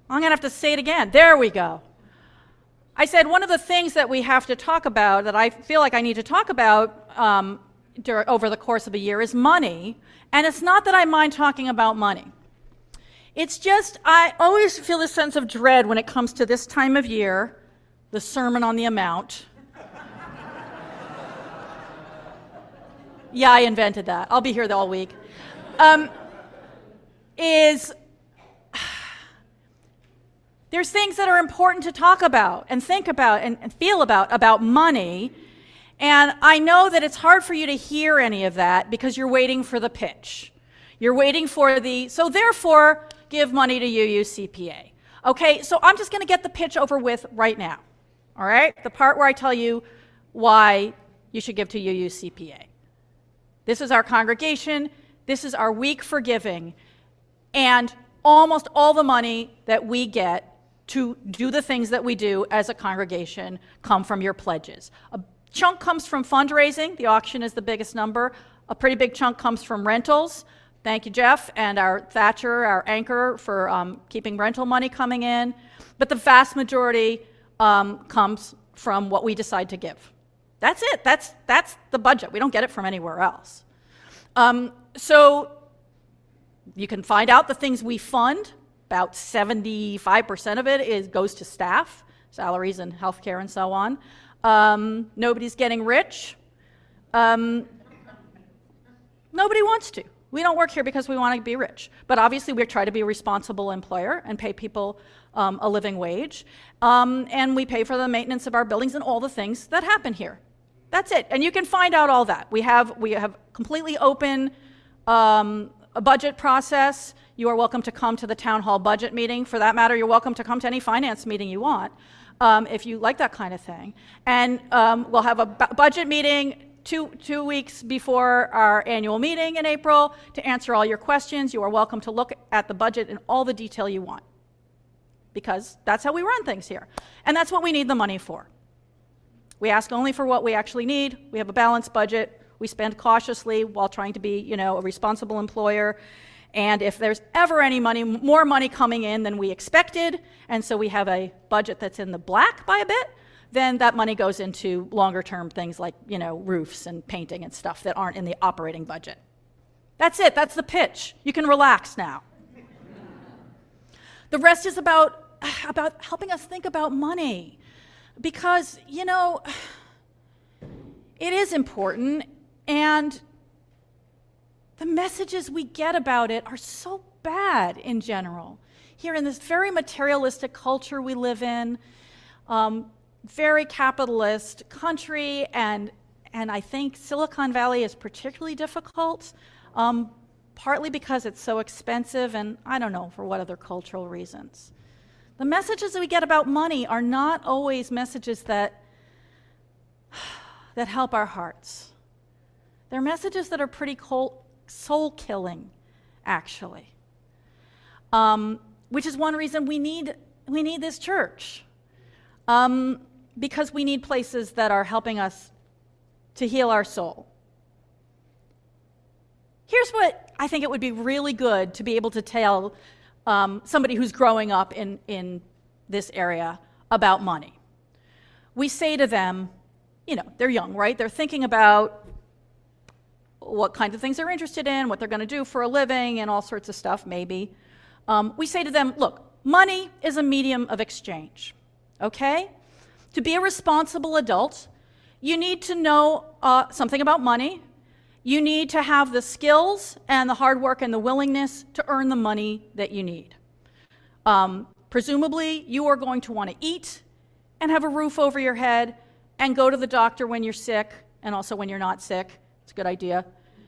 I'm going to have to say it again. There we go. I said one of the things that we have to talk about, that I feel like I need to talk about over the course of a year, is money. And it's not that I mind talking about money. It's just I always feel a sense of dread when it comes to this time of year, the Sermon on the Amount. Yeah, I invented that. I'll be here all week. There's things that are important to talk about and think about and feel about money. And I know that it's hard for you to hear any of that because you're waiting for the pitch. You're waiting for so therefore, give money to UUCPA. Okay, so I'm just going to get the pitch over with right now. All right? The part where I tell you why you should give to UUCPA. This is our congregation. This is our week for giving. And almost all the money that we get to do the things that we do as a congregation come from your pledges. A chunk comes from fundraising. The auction is the biggest number. A pretty big chunk comes from rentals. Thank you, Jeff, and our Thatcher, our anchor, for keeping rental money coming in. But the vast majority comes from what we decide to give. That's it. That's the budget. We don't get it from anywhere else. So you can find out the things we fund. About 75% of it goes to staff, salaries and healthcare and so on. Nobody's getting rich. Nobody wants to. We don't work here because we want to be rich. But obviously we try to be a responsible employer and pay people a living wage. And we pay for the maintenance of our buildings and all the things that happen here. That's it. And you can find out all that. We have completely open a budget process. You are welcome to come to the town hall budget meeting. For that matter, you're welcome to come to any finance meeting you want, if you like that kind of thing. And we'll have a budget meeting two weeks before our annual meeting in April to answer all your questions. You are welcome to look at the budget in all the detail you want, because that's how we run things here. And that's what we need the money for. We ask only for what we actually need. We have a balanced budget. We spend cautiously while trying to be, a responsible employer. And if there's ever any more money coming in than we expected, and so we have a budget that's in the black by a bit, then that money goes into longer term things like, roofs and painting and stuff that aren't in the operating budget. That's it. That's the pitch. You can relax now. The rest is about helping us think about money, because, it is important, and the messages we get about it are so bad in general. Here in this very materialistic culture we live in, very capitalist country, and I think Silicon Valley is particularly difficult, partly because it's so expensive, and I don't know for what other cultural reasons. The messages that we get about money are not always messages that help our hearts. They're messages that are pretty soul-killing, actually, which is one reason we need this church, because we need places that are helping us to heal our soul. Here's what I think it would be really good to be able to tell somebody who's growing up in this area about money. We say to them, they're young, right? They're thinking about what kinds of things they're interested in, what they're going to do for a living, and all sorts of stuff, maybe. We say to them, look, money is a medium of exchange, okay? To be a responsible adult, you need to know something about money. You need to have the skills and the hard work and the willingness to earn the money that you need. Presumably, you are going to want to eat and have a roof over your head and go to the doctor when you're sick and also when you're not sick. It's a good idea.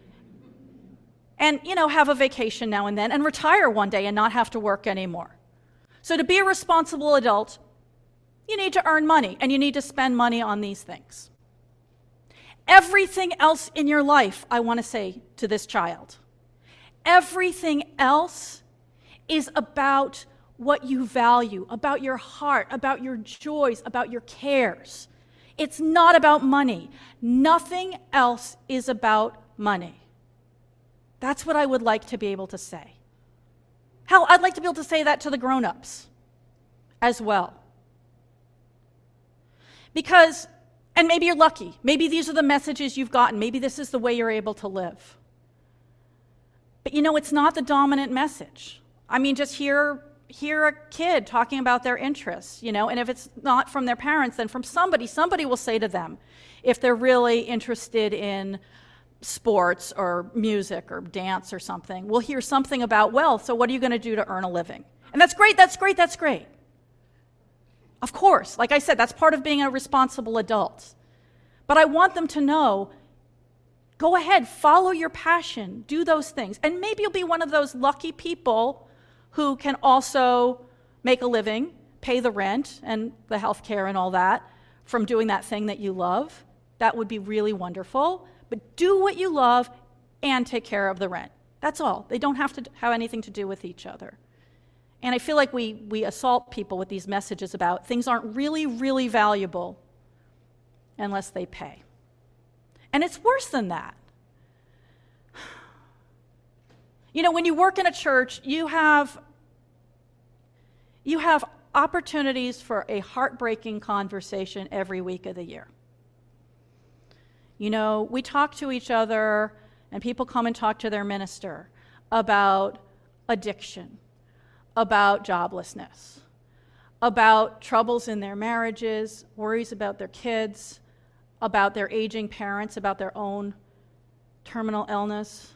And, have a vacation now and then and retire one day and not have to work anymore. So to be a responsible adult, you need to earn money and you need to spend money on these things. Everything else in your life, I want to say to this child, everything else is about what you value, about your heart, about your joys, about your cares. It's not about money. Nothing else is about money. That's what I would like to be able to say. Hell, I'd like to be able to say that to the grown-ups. as well. Because, and maybe you're lucky, maybe these are the messages you've gotten, maybe this is the way you're able to live. But you know, it's not the dominant message. I mean, just hear a kid talking about their interests, you know, and if it's not from their parents, then from somebody will say to them, if they're really interested in sports or music or dance or something, we'll hear something about, well, so what are you going to do to earn a living? And that's great. Of course, like I said, that's part of being a responsible adult. But I want them to know, go ahead, follow your passion, do those things. And maybe you'll be one of those lucky people who can also make a living, pay the rent and the health care and all that from doing that thing that you love. That would be really wonderful. But do what you love and take care of the rent. That's all. They don't have to have anything to do with each other. And I feel like we assault people with these messages about things aren't really, really valuable unless they pay. And it's worse than that. You know, when you work in a church, you have opportunities for a heartbreaking conversation every week of the year. You know, we talk to each other, and people come and talk to their minister about addiction, about joblessness, about troubles in their marriages, worries about their kids, about their aging parents, about their own terminal illness,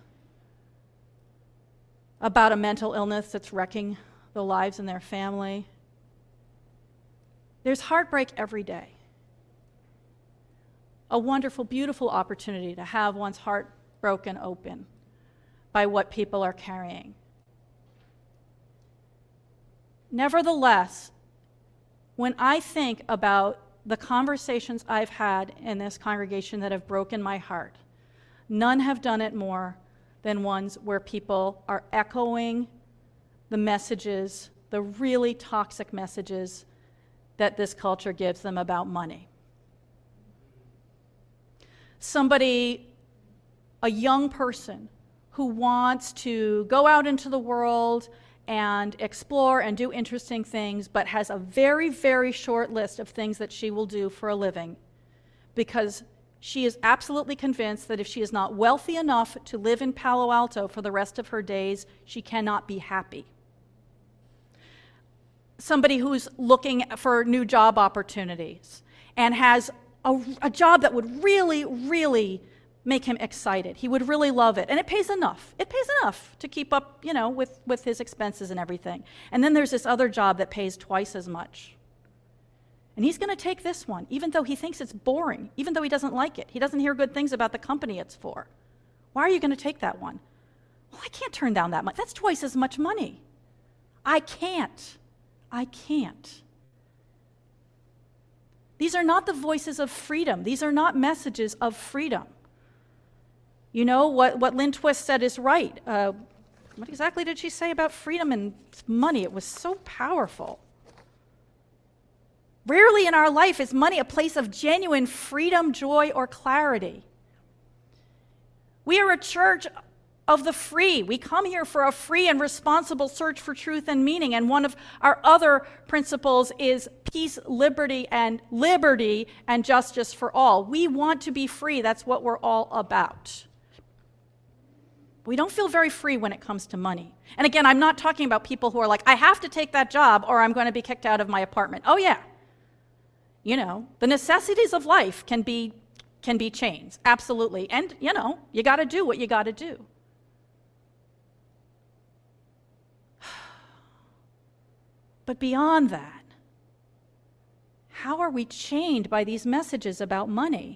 about a mental illness that's wrecking the lives in their family. There's heartbreak every day. A wonderful, beautiful opportunity to have one's heart broken open by what people are carrying. Nevertheless, when I think about the conversations I've had in this congregation that have broken my heart, none have done it more than ones where people are echoing the messages, the really toxic messages that this culture gives them about money. Somebody, a young person who wants to go out into the world and explore and do interesting things, but has a very, very short list of things that she will do for a living because she is absolutely convinced that if she is not wealthy enough to live in Palo Alto for the rest of her days, she cannot be happy. Somebody who's looking for new job opportunities and has a job that would really, really make him excited. He would really love it. And it pays enough. It pays enough to keep up, you know, with his expenses and everything. And then there's this other job that pays twice as much. And he's going to take this one, even though he thinks it's boring, even though he doesn't like it. He doesn't hear good things about the company it's for. Why are you going to take that one? Well, I can't turn down that much. That's twice as much money. I can't. These are not the voices of freedom. These are not messages of freedom. You know, what Lynn Twist said is right. What exactly did she say about freedom and money? It was so powerful. Rarely in our life is money a place of genuine freedom, joy, or clarity. We are a church of the free. We come here for a free and responsible search for truth and meaning. And one of our other principles is peace, liberty, and justice for all. We want to be free. That's what we're all about. We don't feel very free when it comes to money. And again, I'm not talking about people who are like, I have to take that job or I'm going to be kicked out of my apartment. Oh yeah. You know, the necessities of life can be chains, absolutely. And, you know, you got to do what you got to do. But beyond that, how are we chained by these messages about money?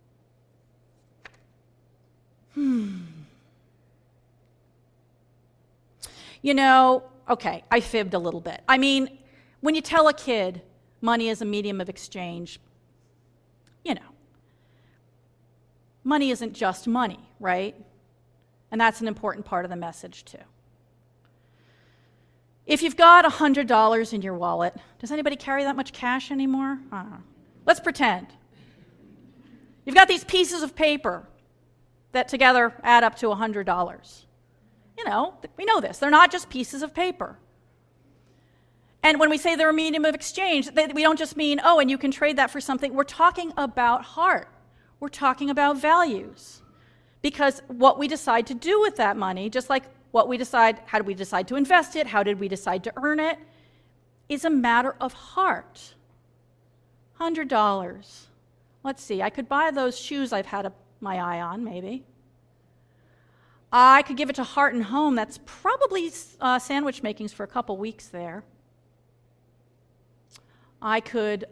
You know, okay, I fibbed a little bit. I mean, when you tell a kid money is a medium of exchange, you know, money isn't just money, right? And that's an important part of the message too. If you've got $100 in your wallet, does anybody carry that much cash anymore? Let's pretend. You've got these pieces of paper that together add up to $100. You know, we know this. They're not just pieces of paper. And when we say they're a medium of exchange, we don't just mean, oh, and you can trade that for something. We're talking about heart. We're talking about values. Because what we decide to do with that money, just like what we decide, how did we decide to invest it, how did we decide to earn it, is a matter of heart. $100. Let's see, I could buy those shoes I've had my eye on, maybe. I could give it to Heart and Home. That's probably sandwich makings for a couple weeks there. I could,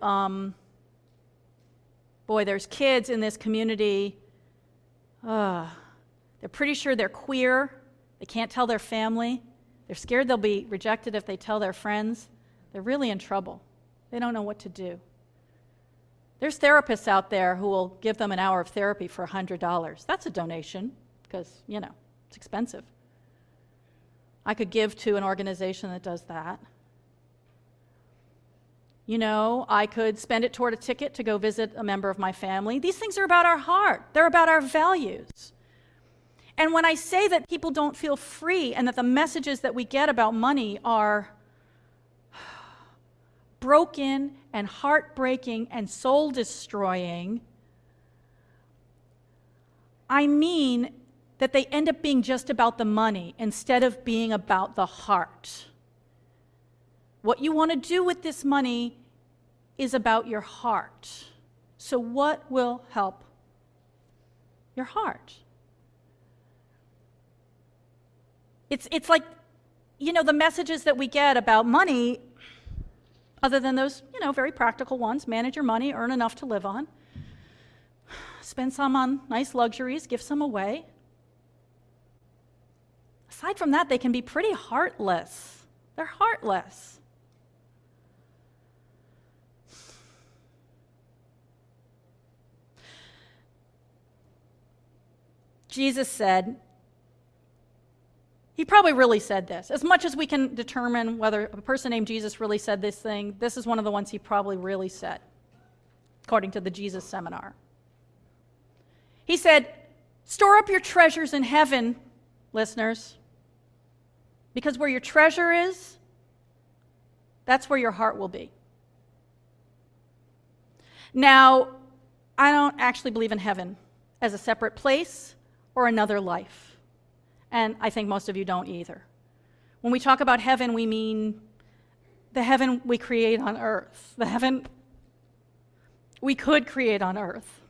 boy, there's kids in this community. They're pretty sure they're queer. They can't tell their family. They're scared they'll be rejected if they tell their friends. They're really in trouble. They don't know what to do. There's therapists out there who will give them an hour of therapy for $100. That's a donation because, it's expensive. I could give to an organization that does that. I could spend it toward a ticket to go visit a member of my family. These things are about our heart. They're about our values. And when I say that people don't feel free and that the messages that we get about money are broken and heartbreaking and soul-destroying, I mean that they end up being just about the money instead of being about the heart. What you want to do with this money is about your heart. So what will help your heart? It's like, the messages that we get about money, other than those, very practical ones, manage your money, earn enough to live on, spend some on nice luxuries, give some away. Aside from that, they can be pretty heartless. They're heartless. Jesus said, he probably really said this. As much as we can determine whether a person named Jesus really said this thing, this is one of the ones he probably really said, according to the Jesus Seminar. He said, store up your treasures in heaven, listeners, because where your treasure is, that's where your heart will be. Now, I don't actually believe in heaven as a separate place or another life. And I think most of you don't either. When we talk about heaven, we mean the heaven we create on earth, the heaven we could create on earth.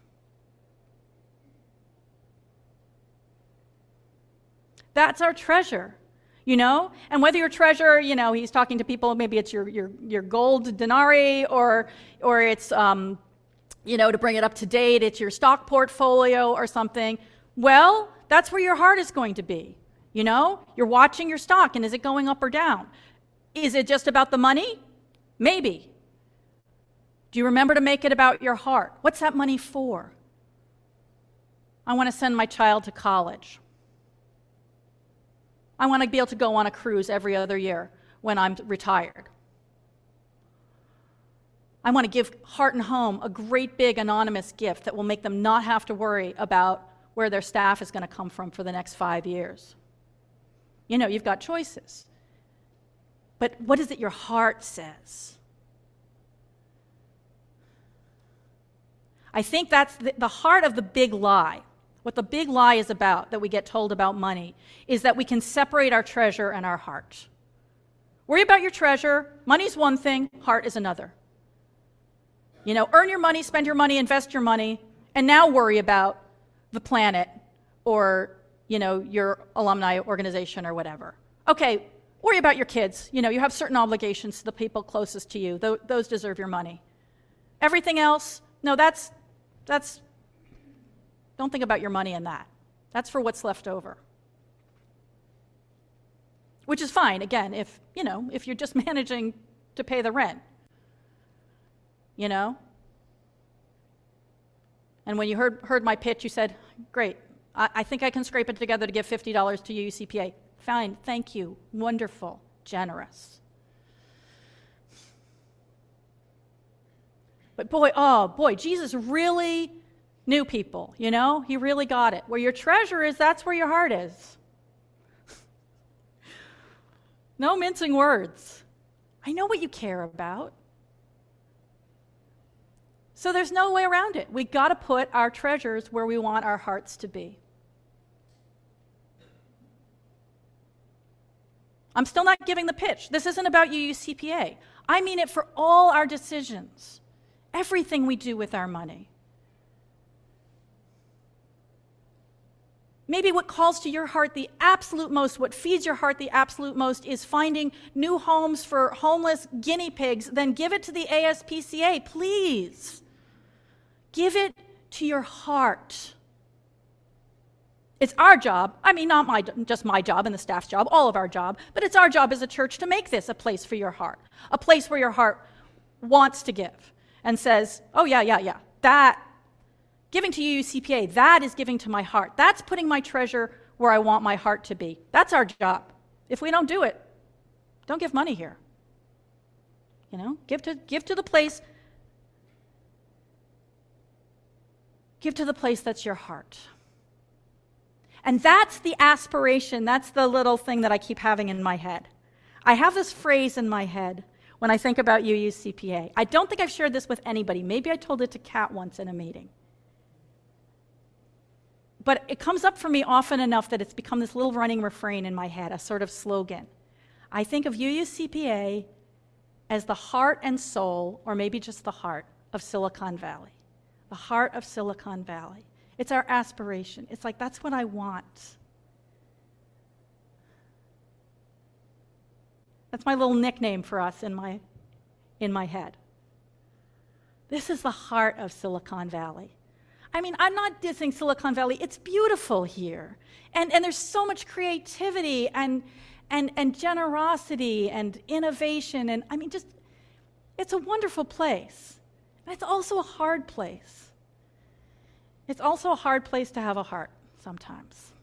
That's our treasure, And whether your treasure, he's talking to people, maybe it's your gold denarii or it's, to bring it up to date, it's your stock portfolio or something. Well, that's where your heart is going to be. You're watching your stock, and is it going up or down? Is it just about the money? Maybe. Do you remember to make it about your heart? What's that money for? I want to send my child to college. I want to be able to go on a cruise every other year when I'm retired. I want to give Heart and Home a great big anonymous gift that will make them not have to worry about where their staff is going to come from for the next 5 years. You've got choices. But what is it your heart says? I think that's the heart of the big lie. What the big lie is about that we get told about money is that we can separate our treasure and our heart. Worry about your treasure. Money's one thing, heart is another. Earn your money, spend your money, invest your money, and now worry about the planet or, your alumni organization or whatever. Okay, worry about your kids. You have certain obligations to the people closest to you. Those deserve your money. Everything else, no, that's don't think about your money in that. That's for what's left over. Which is fine, again, if you're just managing to pay the rent. And when you heard my pitch, you said, great, I think I can scrape it together to give $50 to UCPA. Fine, thank you, wonderful, generous. But boy, Jesus really knew people, He really got it. Where your treasure is, that's where your heart is. No mincing words. I know what you care about. So there's no way around it. We got to put our treasures where we want our hearts to be. I'm still not giving the pitch. This isn't about UUCPA. I mean it for all our decisions, everything we do with our money. Maybe what calls to your heart the absolute most, what feeds your heart the absolute most, is finding new homes for homeless guinea pigs. Then give it to the ASPCA, please. Give it to your heart. It's our job, I mean, not just my job and the staff's job, all of our job, but it's our job as a church to make this a place for your heart, a place where your heart wants to give and says, oh yeah, that, giving to UUCPA, that is giving to my heart. That's putting my treasure where I want my heart to be. That's our job. If we don't do it, don't give money here. You know, give to the place. Give to the place that's your heart. And that's the aspiration, that's the little thing that I keep having in my head. I have this phrase in my head when I think about UUCPA. I don't think I've shared this with anybody. Maybe I told it to Kat once in a meeting. But it comes up for me often enough that it's become this little running refrain in my head, a sort of slogan. I think of UUCPA as the heart and soul, or maybe just the heart, of Silicon Valley. The heart of Silicon Valley. It's our aspiration. It's like, that's what I want. That's my little nickname for us in my head. This is the heart of Silicon Valley. I mean, I'm not dissing Silicon Valley. It's beautiful here. And there's so much creativity and generosity and innovation. And I mean, just, it's a wonderful place. And it's also a hard place. It's also a hard place to have a heart sometimes.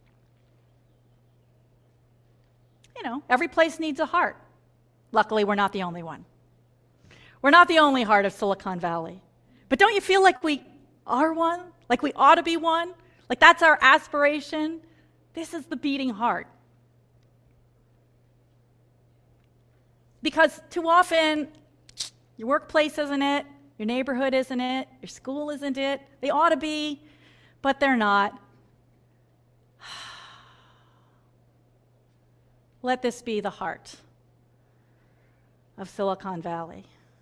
You know, every place needs a heart. Luckily, we're not the only one. We're not the only heart of Silicon Valley. But don't you feel like we are one? Like we ought to be one? Like that's our aspiration? This is the beating heart. Because too often, your workplace isn't it, your neighborhood isn't it, your school isn't it. They ought to be, but they're not. Let this be the heart of Silicon Valley.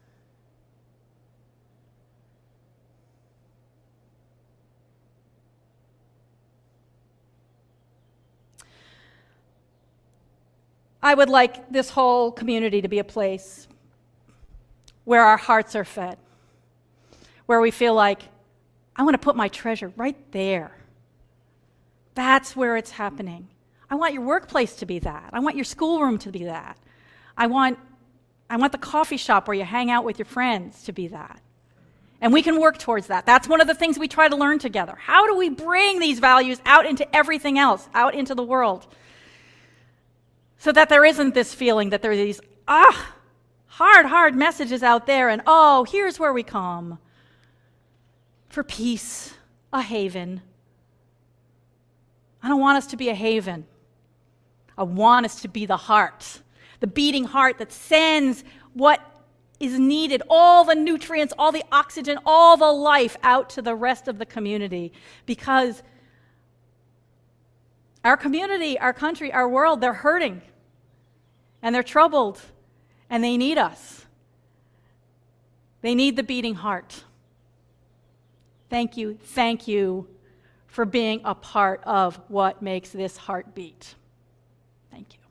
I would like this whole community to be a place where our hearts are fed, where we feel like, I want to put my treasure right there. That's where it's happening. I want your workplace to be that. I want your schoolroom to be that. I want the coffee shop where you hang out with your friends to be that. And we can work towards that. That's one of the things we try to learn together. How do we bring these values out into everything else, out into the world? So that there isn't this feeling that there are these, hard messages out there, and here's where we come for peace, a haven. I don't want us to be a haven. I want us to be the heart, the beating heart that sends what is needed, all the nutrients, all the oxygen, all the life out to the rest of the community. Because our community, our country, our world, they're hurting, and they're troubled, and they need us. They need the beating heart. Thank you for being a part of what makes this heart beat. Thank you.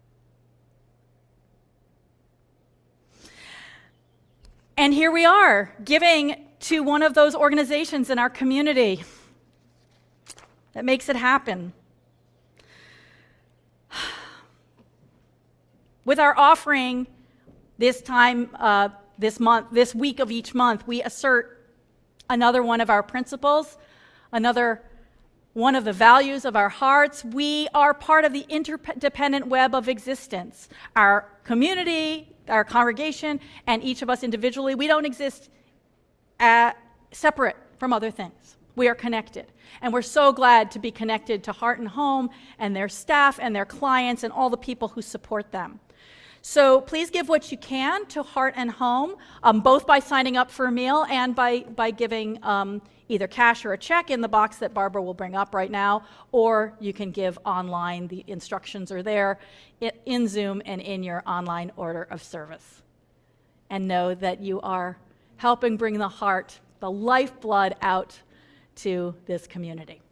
And here we are, giving to one of those organizations in our community that makes it happen. With our offering this time, this week of each month, we assert another one of our principles, another one of the values of our hearts. We are part of the interdependent web of existence. Our community, our congregation, and each of us individually, we don't exist separate from other things. We are connected. And we're so glad to be connected to Heart and Home and their staff and their clients and all the people who support them. So please give what you can to Heart and Home, both by signing up for a meal and by giving either cash or a check in the box that Barbara will bring up right now, or you can give online. The instructions are there in Zoom and in your online order of service. And know that you are helping bring the heart, the lifeblood, out to this community.